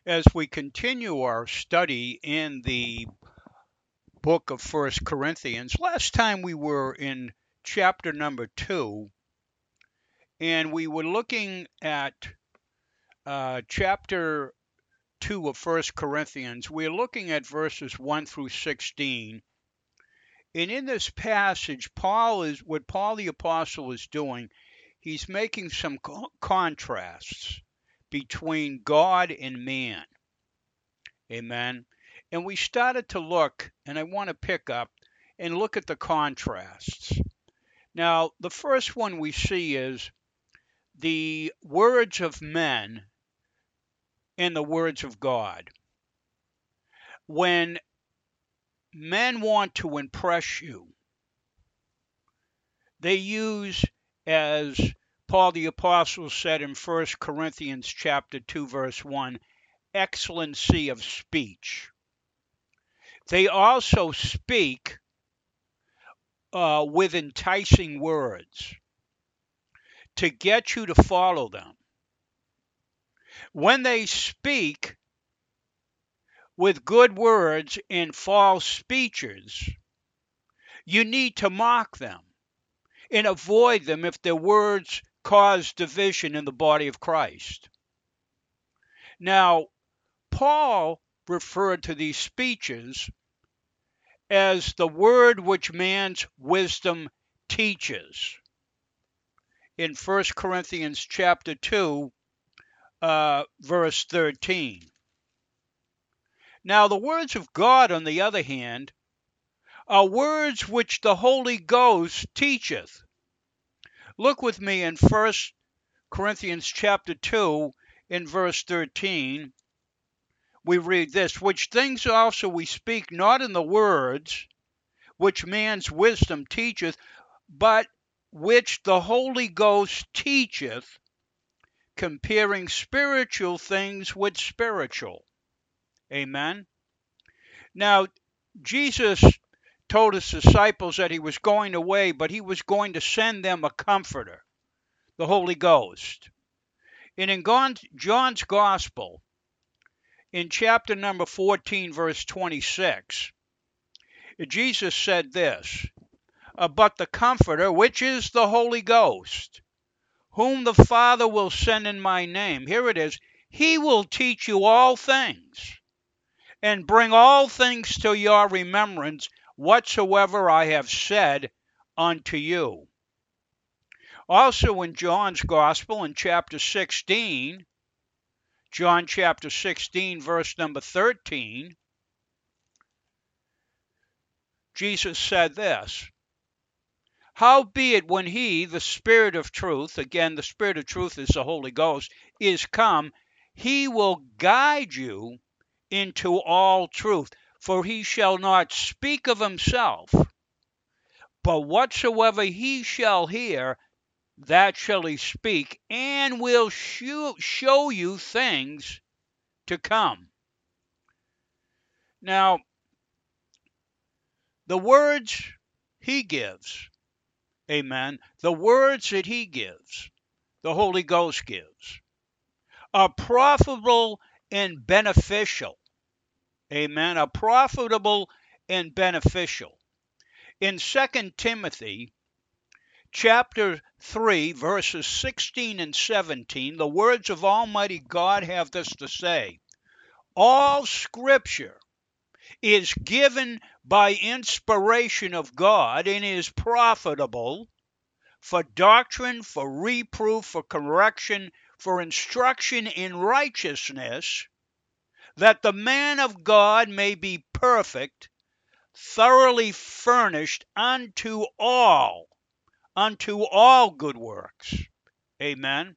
As we continue our study in the book of First Corinthians, last time we were in chapter number 2, and we were looking at chapter 2 of First Corinthians. We're looking at verses 1 through 16. And in this passage, what Paul the Apostle is doing, he's making some contrasts between God and man. Amen. And we started to look, and I want to pick up and look at the contrasts. Now, the first one we see is the words of men and the words of God. When men want to impress you, they use, as Paul the Apostle said in 1 Corinthians chapter 2, verse 1, excellency of speech. They also speak with enticing words to get you to follow them. When they speak with good words and false speeches, you need to mock them and avoid them if their words cause division in the body of Christ. Now, Paul referred to these speeches as the word which man's wisdom teaches in 1 Corinthians chapter 2, verse 13. Now, the words of God, on the other hand, are words which the Holy Ghost teacheth. Look with me in 1 Corinthians chapter 2, in verse 13. We read this, which things also we speak not in the words which man's wisdom teacheth, but which the Holy Ghost teacheth, comparing spiritual things with spiritual. Amen. Now, Jesus told his disciples that he was going away, but he was going to send them a comforter, the Holy Ghost. And in John's Gospel, in chapter number 14, verse 26, Jesus said this, but the Comforter, which is the Holy Ghost, whom the Father will send in my name, here it is, he will teach you all things, and bring all things to your remembrance, whatsoever I have said unto you. Also in John's Gospel, in chapter 16, John chapter 16, verse number 13, Jesus said this, howbeit when he, the Spirit of truth, again, the Spirit of truth is the Holy Ghost, is come, he will guide you into all truth. For he shall not speak of himself, but whatsoever he shall hear, that shall he speak, and will show you things to come. Now, the words he gives, amen, the words that he gives, the Holy Ghost gives, are profitable and beneficial. Amen, are profitable and beneficial. In 2 Timothy chapter 3, verses 16 and 17, the words of Almighty God have this to say, all Scripture is given by inspiration of God and is profitable for doctrine, for reproof, for correction, for instruction in righteousness, that the man of God may be perfect, thoroughly furnished unto all good works. Amen.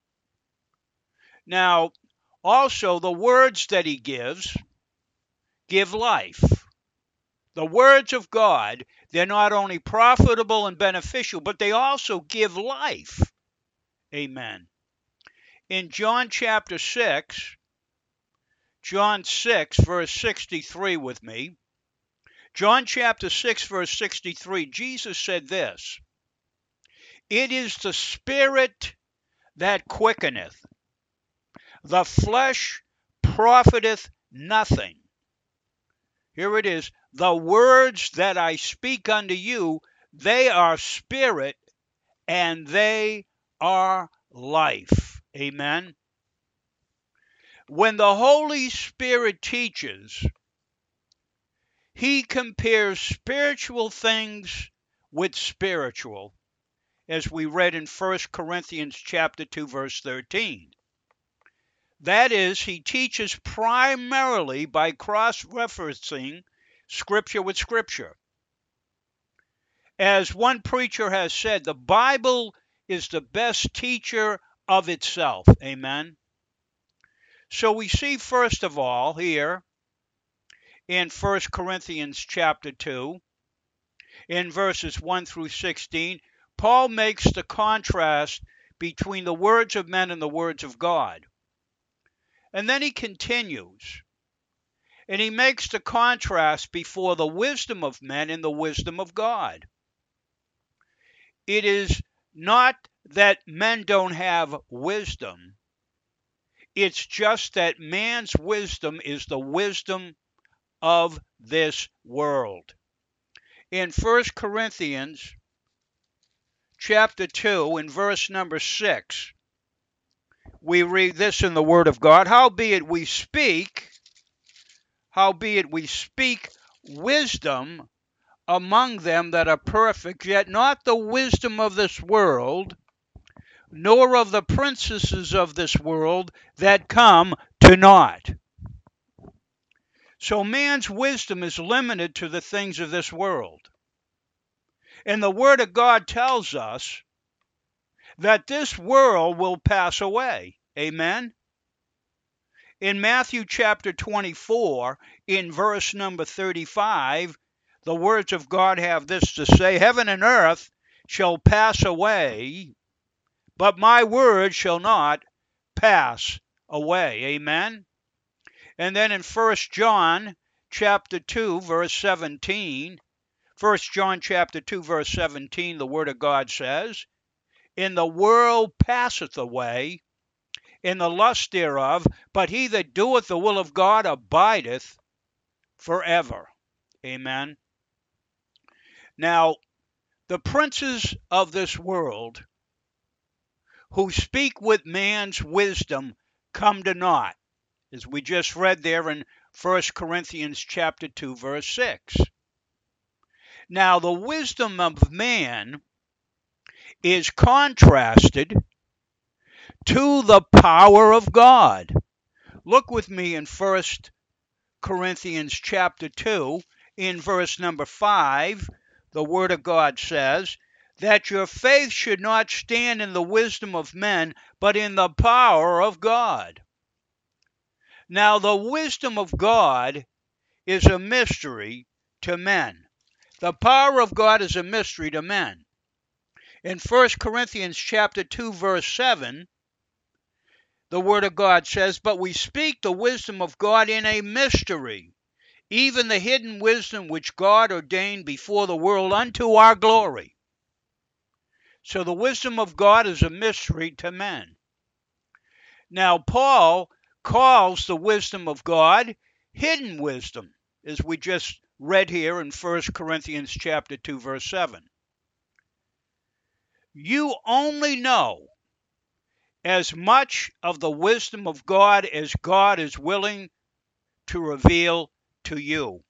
Now, also the words that he gives give life. The words of God, they're not only profitable and beneficial, but they also give life. Amen. In John chapter 6, John 6, verse 63 with me, John chapter 6, verse 63, Jesus said this, it is the Spirit that quickeneth, the flesh profiteth nothing. Here it is. The words that I speak unto you, they are spirit and they are life. Amen. When the Holy Spirit teaches, he compares spiritual things with spiritual, as we read in 1 Corinthians chapter 2, verse 13. That is, he teaches primarily by cross-referencing Scripture with Scripture. As one preacher has said, the Bible is the best teacher of itself. Amen. So we see, first of all, here in 1 Corinthians chapter 2, in verses 1 through 16, Paul makes the contrast between the words of men and the words of God. And then he continues, and he makes the contrast before the wisdom of men and the wisdom of God. It is not that men don't have wisdom. It's just that man's wisdom is the wisdom of this world. In 1 Corinthians chapter 2, in verse number 6, we read this in the Word of God, howbeit we speak wisdom among them that are perfect, yet not the wisdom of this world, nor of the princesses of this world that come to naught. So man's wisdom is limited to the things of this world. And the Word of God tells us that this world will pass away. Amen? In Matthew chapter 24, in verse number 35, the words of God have this to say, heaven and earth shall pass away, but my word shall not pass away. Amen? And then in 1 John chapter 2, verse 17, 1 John chapter 2, verse 17, the Word of God says, in the world passeth away, in the lust thereof, but he that doeth the will of God abideth forever. Amen. Now, the princes of this world who speak with man's wisdom come to naught, as we just read there in 1 Corinthians chapter 2, verse 6. Now, the wisdom of man is contrasted to the power of God. Look with me in 1 Corinthians chapter 2, in verse number 5, the Word of God says, that your faith should not stand in the wisdom of men, but in the power of God. Now, the wisdom of God is a mystery to men. The power of God is a mystery to men. In 1 Corinthians chapter 2, verse 7, the Word of God says, but we speak the wisdom of God in a mystery, even the hidden wisdom which God ordained before the world unto our glory. So the wisdom of God is a mystery to men. Now, Paul calls the wisdom of God hidden wisdom, as we just read here in 1 Corinthians chapter 2, verse 7. You only know as much of the wisdom of God as God is willing to reveal to you.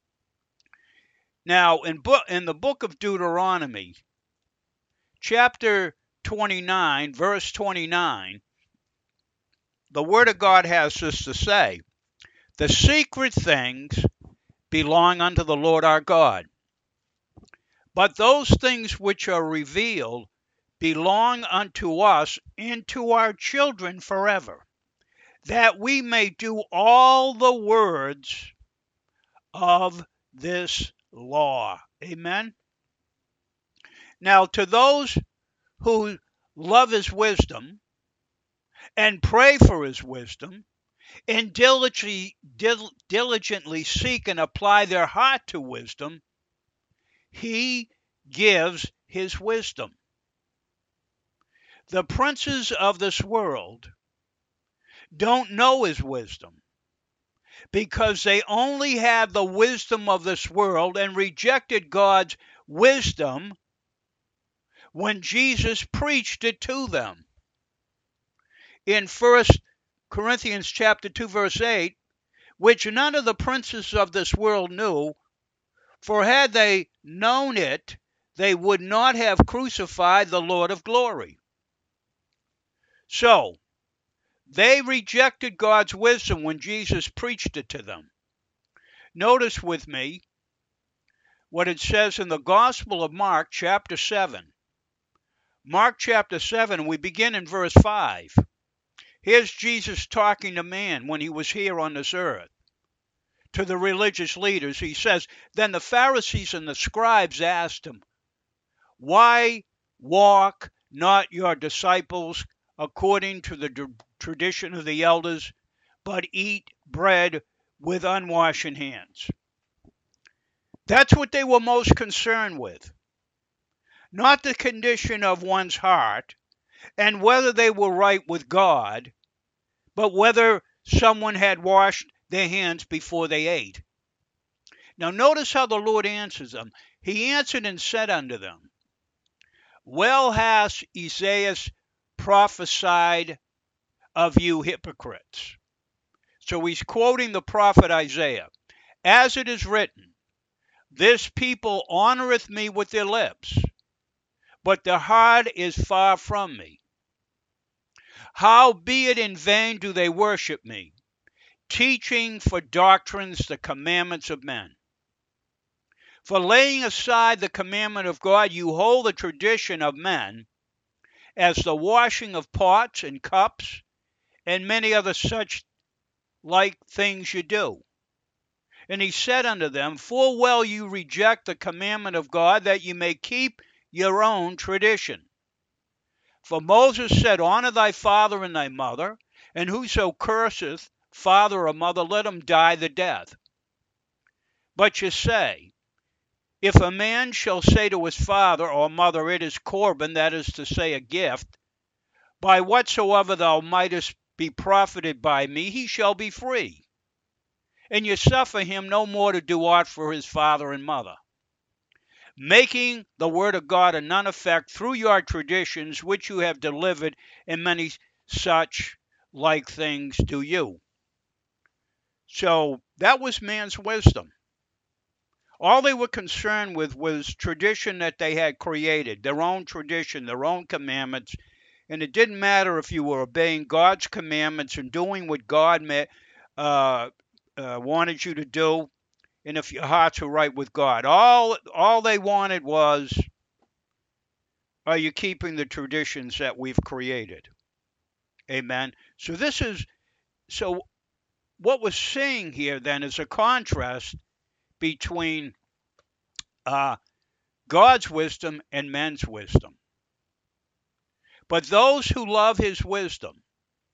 Now, in the book of Deuteronomy, chapter 29, verse 29, the Word of God has this to say, the secret things belong unto the Lord our God, but those things which are revealed belong unto us and to our children forever, that we may do all the words of this law. Amen? Now, to those who love his wisdom and pray for his wisdom and diligently seek and apply their heart to wisdom, he gives his wisdom. The princes of this world don't know his wisdom. because they only had the wisdom of this world and rejected God's wisdom when Jesus preached it to them. In 1 Corinthians chapter 2 verse 8, which none of the princes of this world knew, for had they known it, they would not have crucified the Lord of glory. So, they rejected God's wisdom when Jesus preached it to them. Notice with me what it says in the Gospel of Mark chapter 7. Mark chapter 7, we begin in verse 5. Here's Jesus talking to man when he was here on this earth. To the religious leaders, he says, then the Pharisees and the scribes asked him, why walk not your disciples according to the tradition of the elders, but eat bread with unwashed hands? That's what they were most concerned with. Not the condition of one's heart and whether they were right with God, but whether someone had washed their hands before they ate. Now notice how the Lord answers them. He answered and said unto them, well has Isaiah prophesied of you hypocrites. So he's quoting the prophet Isaiah. As it is written, this people honoreth me with their lips, but their heart is far from me. Howbeit in vain do they worship me, teaching for doctrines the commandments of men. For laying aside the commandment of God, you hold the tradition of men, as the washing of pots and cups, and many other such like things you do. And he said unto them, full well you reject the commandment of God, that you may keep your own tradition. For Moses said, honor thy father and thy mother, and whoso curseth father or mother, let him die the death. But you say, if a man shall say to his father or mother, it is Corban, that is to say, a gift, by whatsoever thou mightest be profited by me, he shall be free. And you suffer him no more to do aught for his father and mother, making the word of God of none effect through your traditions, which you have delivered, and many such like things do you. So that was man's wisdom. All they were concerned with was tradition that they had created, their own tradition, their own commandments, and it didn't matter if you were obeying God's commandments and doing what God wanted you to do, and if your hearts were right with God. All they wanted was, are you keeping the traditions that we've created? Amen. So what we're seeing here then is a contrast between God's wisdom and men's wisdom. But those who love his wisdom,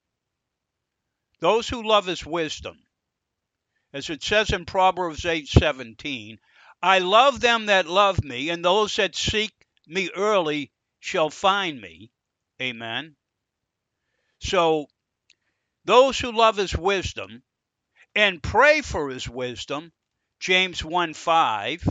as it says in Proverbs 8:17, I love them that love me, and those that seek me early shall find me. Amen. So those who love his wisdom and pray for his wisdom, James 1:5,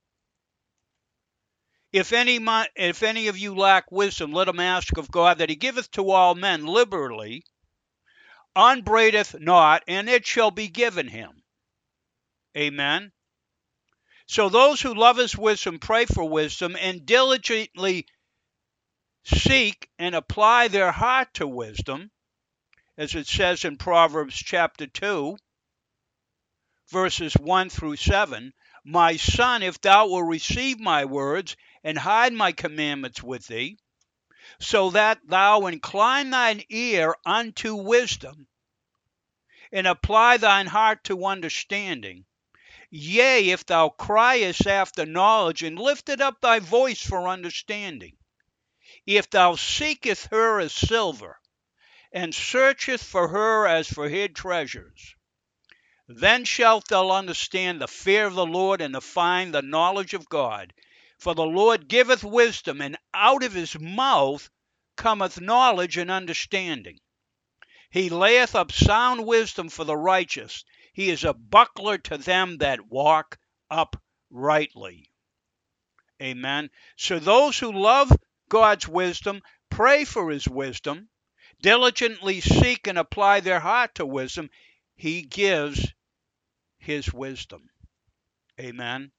if any of you lack wisdom, let him ask of God, that he giveth to all men liberally, upbraideth not, and it shall be given him. Amen. So those who love his wisdom pray for wisdom and diligently seek and apply their heart to wisdom, as it says in Proverbs chapter 2, verses 1 through 7, my son, if thou wilt receive my words and hide my commandments with thee, so that thou incline thine ear unto wisdom, and apply thine heart to understanding. Yea, if thou criest after knowledge, and liftest up thy voice for understanding. If thou seekest her as silver, and searchest for her as for hid treasures, then shalt thou understand the fear of the Lord, and to find the knowledge of God. For the Lord giveth wisdom, and out of his mouth cometh knowledge and understanding. He layeth up sound wisdom for the righteous. He is a buckler to them that walk uprightly. Amen. So those who love God's wisdom, pray for his wisdom, diligently seek and apply their heart to wisdom, he gives his wisdom. Amen.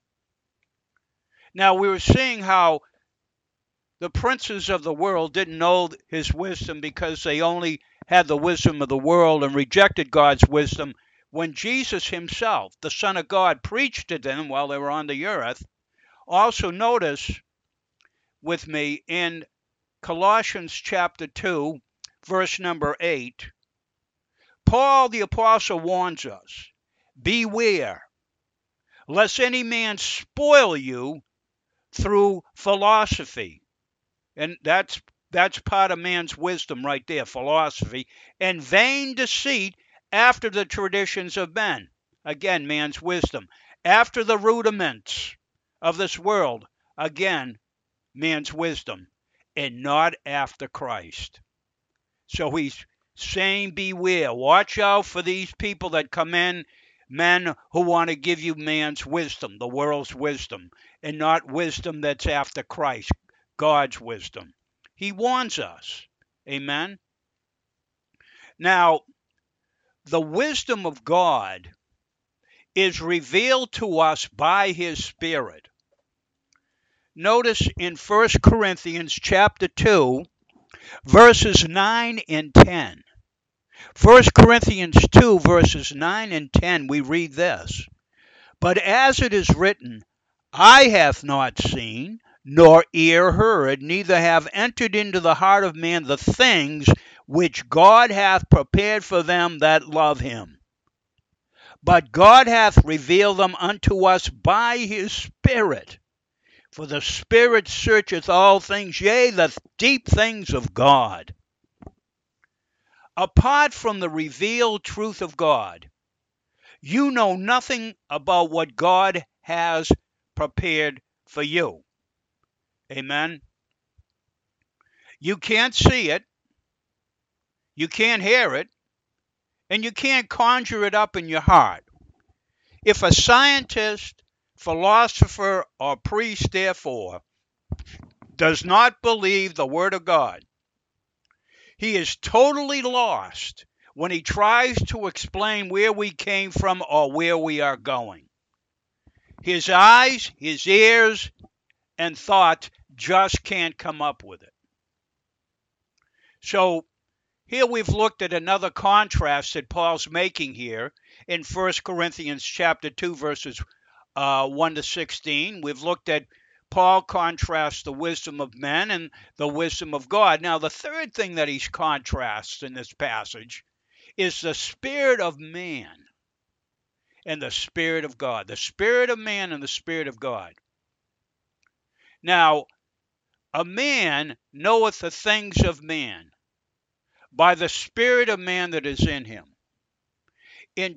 Now we were seeing how the princes of the world didn't know his wisdom because they only had the wisdom of the world and rejected God's wisdom. When Jesus himself, the Son of God, preached to them while they were on the earth, also notice with me in Colossians chapter 2, verse number 8, Paul the apostle warns us, beware, lest any man spoil you through philosophy. And that's part of man's wisdom right there, philosophy, and vain deceit after the traditions of men. Again, man's wisdom. After the rudiments of this world. Again, man's wisdom. And not after Christ. So he's saying beware. Watch out for these people that come in, men who want to give you man's wisdom, the world's wisdom, and not wisdom that's after Christ, God's wisdom. He warns us. Amen. Now, the wisdom of God is revealed to us by his Spirit. Notice in 1 Corinthians chapter 2, verses 9 and 10. 1 Corinthians 2, verses 9 and 10, we read this. But as it is written, eye hath not seen, nor ear heard, neither have entered into the heart of man the things which God hath prepared for them that love him. But God hath revealed them unto us by his Spirit. For the Spirit searcheth all things, yea, the deep things of God. Apart from the revealed truth of God, you know nothing about what God has prepared for you. Amen. You can't see it, you can't hear it, and you can't conjure it up in your heart. If a scientist, philosopher, or priest, therefore, does not believe the Word of God, he is totally lost when he tries to explain where we came from or where we are going. His eyes, his ears, and thoughts just can't come up with it. So here we've looked at another contrast that Paul's making here in 1 Corinthians chapter 2, verses 1 to 16. We've looked at Paul contrasts the wisdom of men and the wisdom of God. Now, the third thing that he contrasts in this passage is the spirit of man and the spirit of God. The spirit of man and the spirit of God. Now, a man knoweth the things of man by the spirit of man that is in him. In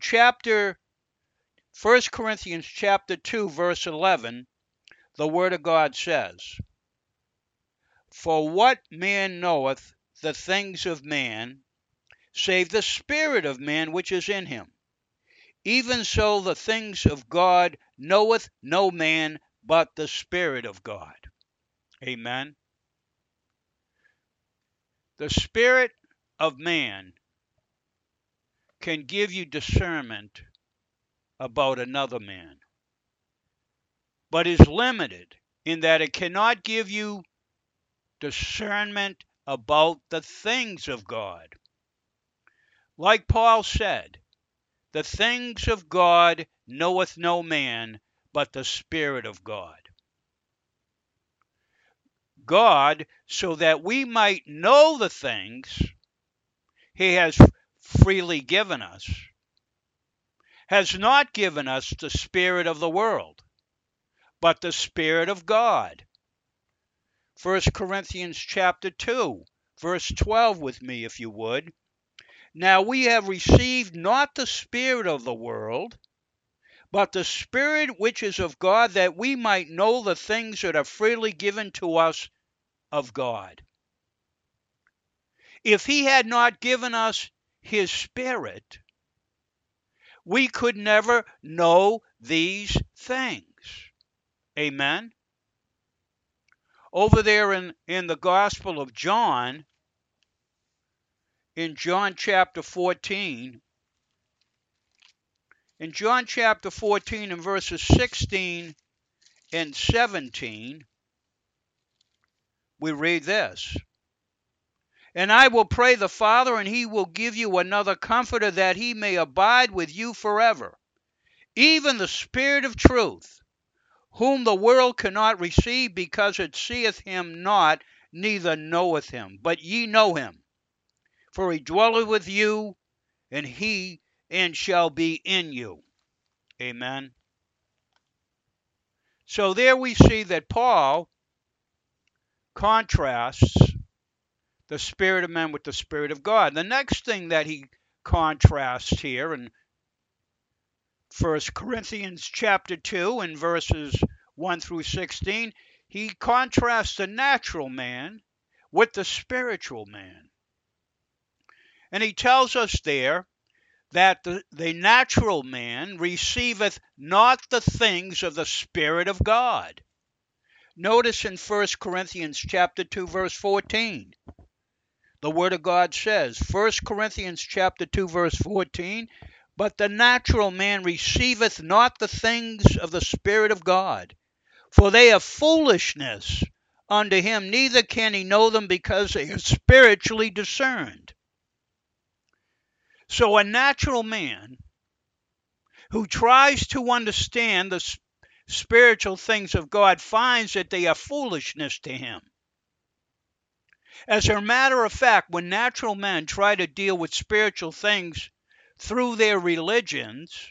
1 Corinthians chapter 2, verse 11, the Word of God says, For what man knoweth the things of man, save the spirit of man which is in him? Even so the things of God knoweth no man but the Spirit of God. Amen. The spirit of man can give you discernment about another man, but is limited in that it cannot give you discernment about the things of God. Like Paul said, the things of God knoweth no man but the Spirit of God. God, so that we might know the things he has freely given us, has not given us the spirit of the world, but the Spirit of God. 1 Corinthians chapter 2, verse 12 with me, if you would. Now we have received not the spirit of the world, but the Spirit which is of God, that we might know the things that are freely given to us of God. If he had not given us his Spirit, we could never know these things. Amen. Over there in the Gospel of John, in John chapter 14, in John chapter 14 and verses 16 and 17, we read this. And I will pray the Father, and he will give you another comforter, that he may abide with you forever, even the Spirit of truth, whom the world cannot receive, because it seeth him not, neither knoweth him. But ye know him, for he dwelleth with you, and shall be in you. Amen. So there we see that Paul contrasts the Spirit of man with the Spirit of God. The next thing that he contrasts here in 1 Corinthians chapter 2 and verses 1 through 16, he contrasts the natural man with the spiritual man. And he tells us there that the natural man receiveth not the things of the Spirit of God. Notice in 1 Corinthians chapter 2 verse 14, the Word of God says, 1 Corinthians chapter 2 verse 14, but the natural man receiveth not the things of the Spirit of God, for they are foolishness unto him, neither can he know them, because they are spiritually discerned. So a natural man who tries to understand the spiritual things of God finds that they are foolishness to him. As a matter of fact, when natural men try to deal with spiritual things through their religions,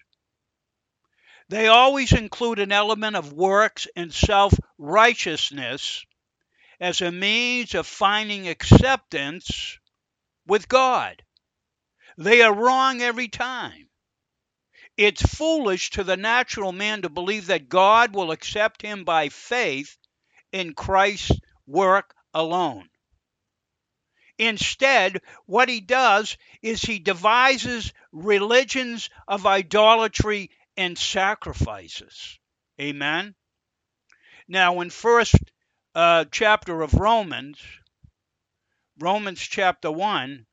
they always include an element of works and self-righteousness as a means of finding acceptance with God. They are wrong every time. It's foolish to the natural man to believe that God will accept him by faith in Christ's work alone. Instead, what he does is he devises religions of idolatry and sacrifices. Amen. Now, in first chapter of Romans chapter 1,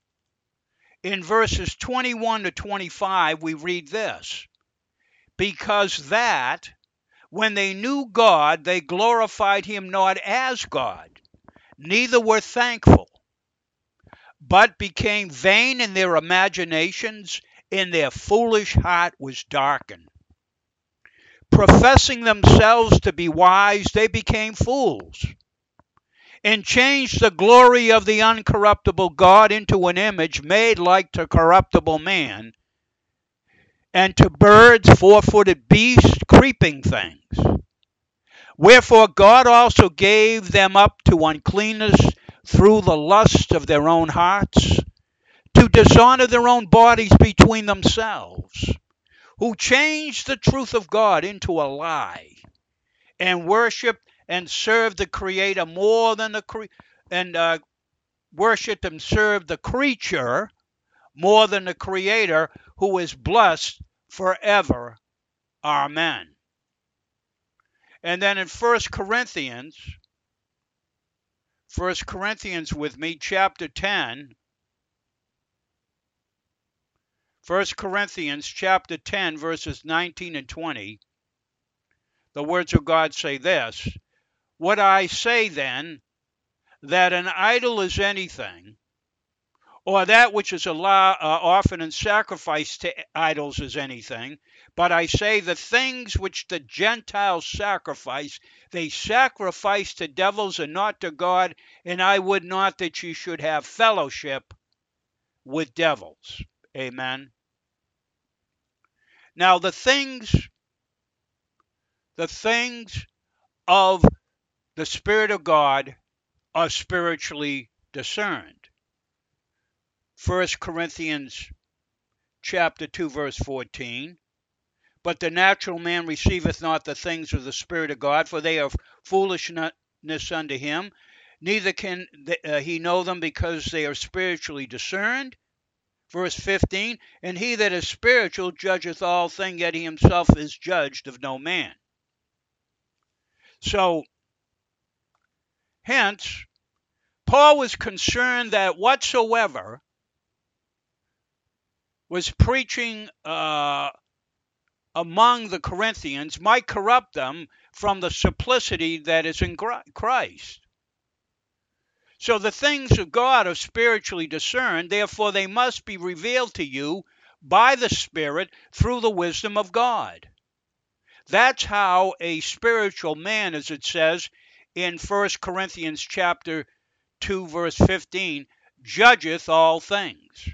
in verses 21 to 25, we read this. Because that, when they knew God, they glorified him not as God, neither were thankful, but became vain in their imaginations, and their foolish heart was darkened. Professing themselves to be wise, they became fools, and changed the glory of the uncorruptible God into an image made like to corruptible man, and to birds, four-footed beasts, creeping things. Wherefore God also gave them up to uncleanness through the lust of their own hearts, to dishonor their own bodies between themselves, who changed the truth of God into a lie, and worshiped and served the Creator more than worshipped and served the creature more than the Creator, who is blessed forever. Amen. And then in 1 Corinthians with me, chapter 10, 1 Corinthians chapter 10, verses 19 and 20, the words of God say this, What I say then, that an idol is anything, or that which is offered in sacrifice to idols is anything, but I say the things which the Gentiles sacrifice, they sacrifice to devils and not to God, and I would not that you should have fellowship with devils. Amen. Now the things of the Spirit of God are spiritually discerned. 1 Corinthians chapter 2 verse 14, but the natural man receiveth not the things of the Spirit of God, for they are foolishness unto him, neither can he know them, because they are spiritually discerned. Verse 15, and he that is spiritual judgeth all things, yet he himself is judged of no man. So, hence, Paul was concerned that whatsoever was preaching among the Corinthians might corrupt them from the simplicity that is in Christ. So the things of God are spiritually discerned, therefore they must be revealed to you by the Spirit through the wisdom of God. That's how a spiritual man, as it says in 1 Corinthians chapter 2, verse 15, judgeth all things.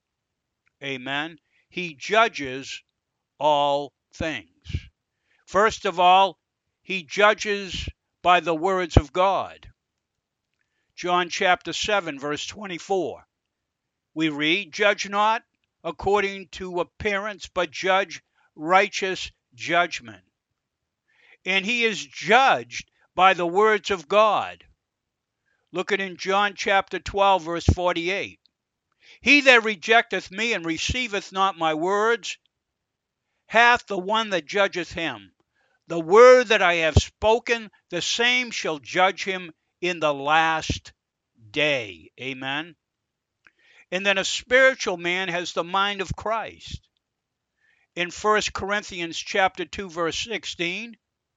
Amen. He judges all things. First of all, he judges by the words of God. John chapter 7, verse 24. We read, judge not according to appearance, but judge righteous judgment. And he is judged by the words of God. Look at in John chapter 12, verse 48. He that rejecteth me and receiveth not my words hath the one that judgeth him. The word that I have spoken, the same shall judge him in the last day. Amen. And then a spiritual man has the mind of Christ. In 1 Corinthians chapter 2, verse 16,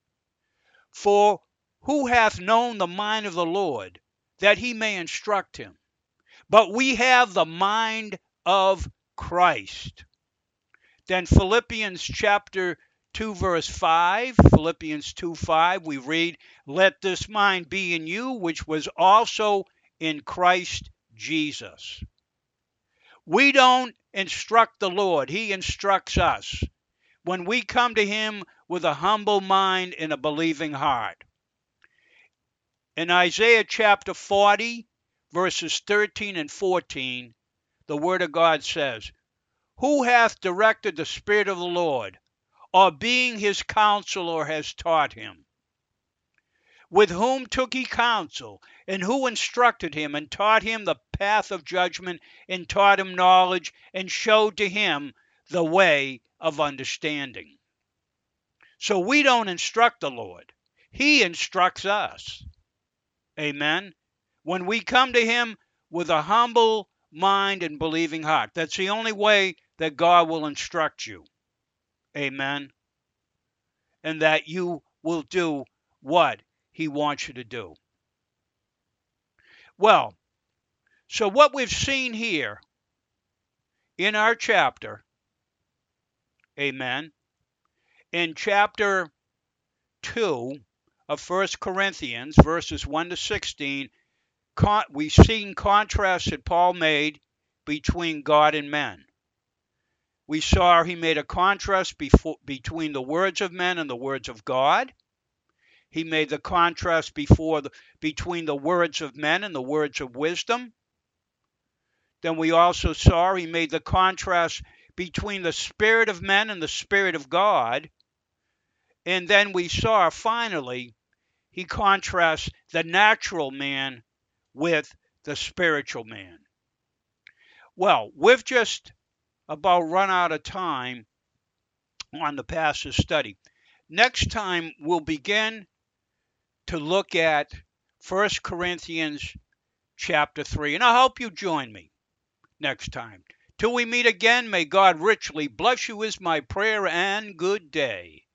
for who hath known the mind of the Lord, that he may instruct him? But we have the mind of Christ. Then Philippians chapter 2, verse 5, Philippians 2:5, we read, let this mind be in you, which was also in Christ Jesus. We don't instruct the Lord. He instructs us when we come to him with a humble mind and a believing heart. In Isaiah chapter 40, verses 13 and 14, the word of God says, who hath directed the Spirit of the Lord, or being his counselor has taught him? With whom took he counsel, and who instructed him, and taught him the path of judgment, and taught him knowledge, and showed to him the way of understanding? So we don't instruct the Lord. He instructs us. Amen. When we come to him with a humble mind and believing heart, that's the only way that God will instruct you. Amen. And that you will do what he wants you to do. Well, so what we've seen here in our chapter, amen, in chapter 2 of 1 Corinthians, verses 1 to 16, we've seen contrasts that Paul made between God and men. We saw he made a contrast between the words of men and the words of God. He made the contrast between the words of men and the words of wisdom. Then we also saw he made the contrast between the spirit of men and the Spirit of God. And then we saw, finally, he contrasts the natural man with the spiritual man. Well, we've just about run out of time on the passage study. Next time, we'll begin to look at 1 Corinthians chapter 3. And I hope you join me next time. Till we meet again, may God richly bless you is my prayer, and good day.